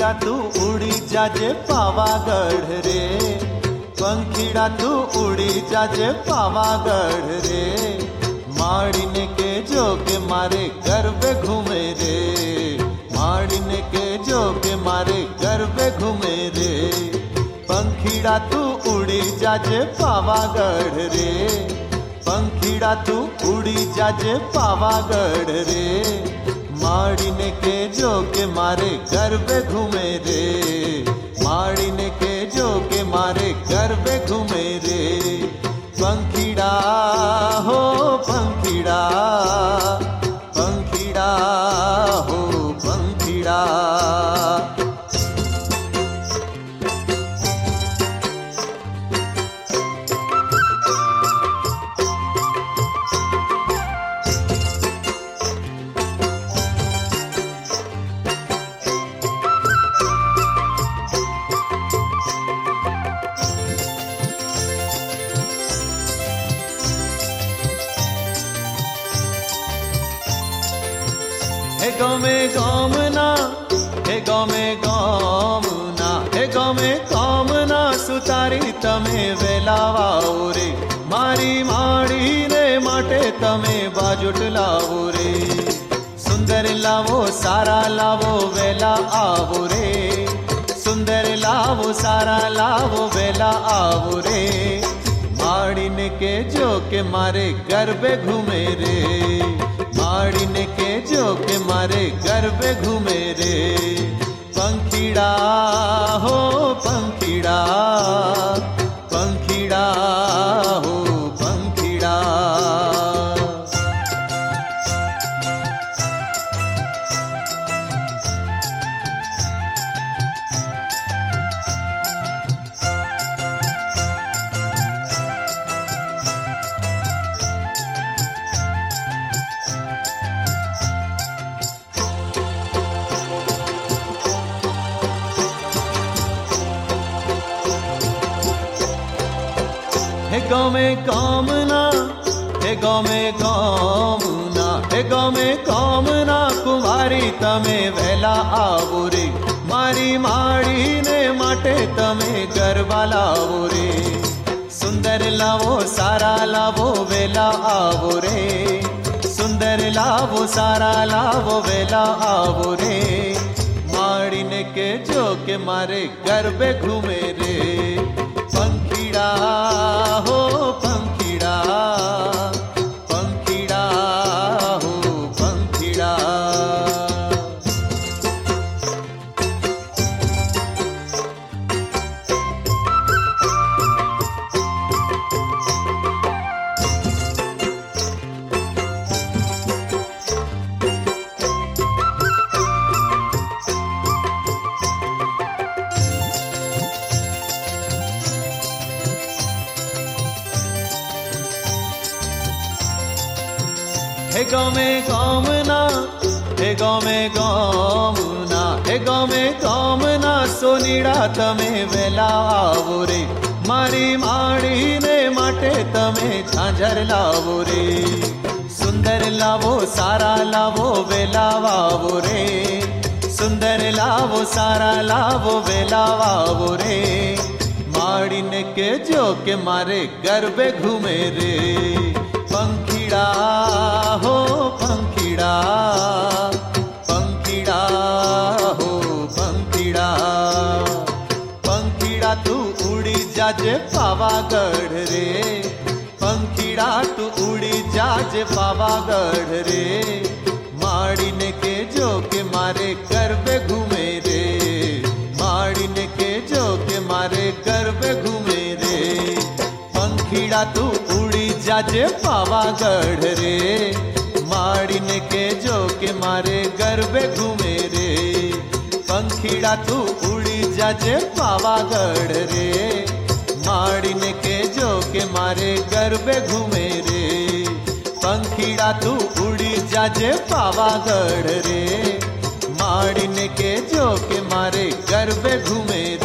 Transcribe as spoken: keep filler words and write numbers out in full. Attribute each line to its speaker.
Speaker 1: पंखीड़ा तू उड़ी जाजे पावागढ़ रे, पंखीड़ा तू उड़ी जाजे पावागढ़ रे, माड़ीने के जोगे मारे गरबे घूमे रे, माड़ीने के जोगे मारे गरबे घूमे रे, पंखीड़ा तू उड़ी जाजे पावागढ़ रे, पंखीड़ा तू उड़ी जाजे पावागढ़ रे, माड़ीने के जोगे मारे गरबे घूमे रे, माड़ीने के जोगे मारे गरबे घूमे रे, पंखीड़ा हो पंखीड़ा, पंखीड़ा हो पंखीड़ा। हे गमे गमना, हे गमे गमना, हे गमे गमना, सुतारी तमे वेलावाओ रे, मारी माड़ीने माटे तमे बाजुट लावो रे, सुंदर लावो सारा लावो वेला आवो रे, सुंदर लावो सारा लावो वेला आवो रे, माड़ीने के जोके मारे गरबे घूमे रे, माड़ीने के जोके मारे गरबे घूमे रे, पंखीड़ा हो पंखीड़ा, पंखीड़ा हो पंखीड़ा। हे गमे कामना, हे गमे कामना, हे गमे कामना, कुमारी तमे वेला आवो रे, मारी माड़ीने माटे तमे गरबा लावो रे, सुंदर लावो सारा लावो वेला आवो रे, सुंदर लावो सारा लावो वेला आवो रे, माड़ीने के जोके मारे गरबे घूमे रे, पंखीड़ा हो पंखीड़ा, पंखीड़ा हो पंखीड़ा। हे गमे गमना, हे गमे गमना, हे गमे गमना, सोनीड़ा तमे वेला आवो रे, मारी माड़ीने माटे तमे झांझर लावो रे, सुंदर लावो सारा लावो वेला आवो रे, सुंदर लावो सारा लावो वेला आवो रे, माड़ीने के जोके मारे गरबे घूमे रे, पंखीड़ा हो पंखीड़ा, पंखीड़ा हो पंखीड़ा, पंखीड़ा तू उड़ी जाजे पावागढ़ रे, पंखीड़ा तू उड़ी जाजे पावागढ़ रे, माड़ीने के जोके मारे गरबे घूमे रे, माड़ीने के जोके मारे गरबे घूमे रे, पंखीड़ा तू उड़ी जाजे पावागढ़ रे, माड़ीने के जोके मारे गरबे घूमे रे, पंखीड़ा तू उड़ी जाजे पावागढ़ रे, माड़ीने के जोके मारे गरबे घूमे रे, पंखीड़ा तू उड़ी जाजे पावागढ़ रे, माड़ीने के जोके मारे गरबे घूमे